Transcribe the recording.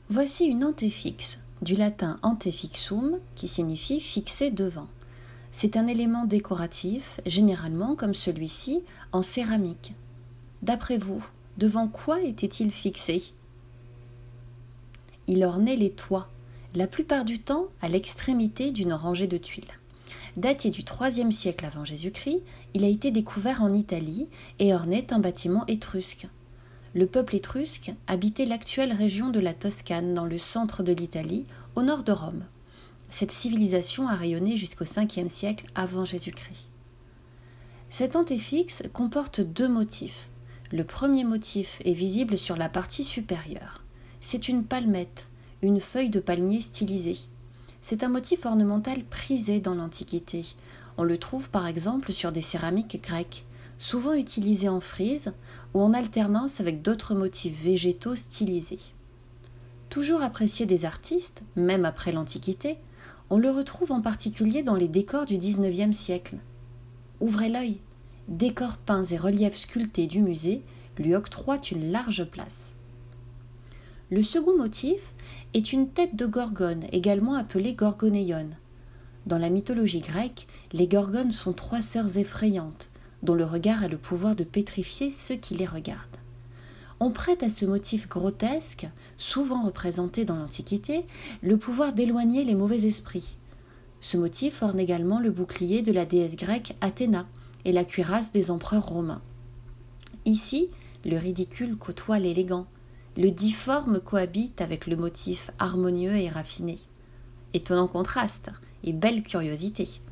Voici une antéfixe, du latin antefixum, qui signifie fixer devant. C'est un élément décoratif, généralement comme celui-ci, en céramique. D'après vous, devant quoi était-il fixé ? Il ornait les toits, la plupart du temps à l'extrémité d'une rangée de tuiles. Daté du IIIe siècle avant Jésus-Christ, il a été découvert en Italie et ornait un bâtiment étrusque. Le peuple étrusque habitait l'actuelle région de la Toscane, dans le centre de l'Italie, au nord de Rome. Cette civilisation a rayonné jusqu'au Ve siècle avant Jésus-Christ. Cet antéfixe comporte 2 motifs. Le premier motif est visible sur la partie supérieure. C'est une palmette, une feuille de palmier stylisée. C'est un motif ornemental prisé dans l'Antiquité. On le trouve par exemple sur des céramiques grecques, souvent utilisées en frise ou en alternance avec d'autres motifs végétaux stylisés. Toujours apprécié des artistes, même après l'Antiquité, on le retrouve en particulier dans les décors du XIXe siècle. Ouvrez l'œil, décors peints et reliefs sculptés du musée lui octroient une large place. Le second motif est une tête de gorgone, également appelée gorgonéion. Dans la mythologie grecque, les gorgones sont 3 sœurs effrayantes, dont le regard a le pouvoir de pétrifier ceux qui les regardent. On prête à ce motif grotesque, souvent représenté dans l'Antiquité, le pouvoir d'éloigner les mauvais esprits. Ce motif orne également le bouclier de la déesse grecque Athéna et la cuirasse des empereurs romains. Ici, le ridicule côtoie l'élégant. Le difforme cohabite avec le motif harmonieux et raffiné. Étonnant contraste et belle curiosité.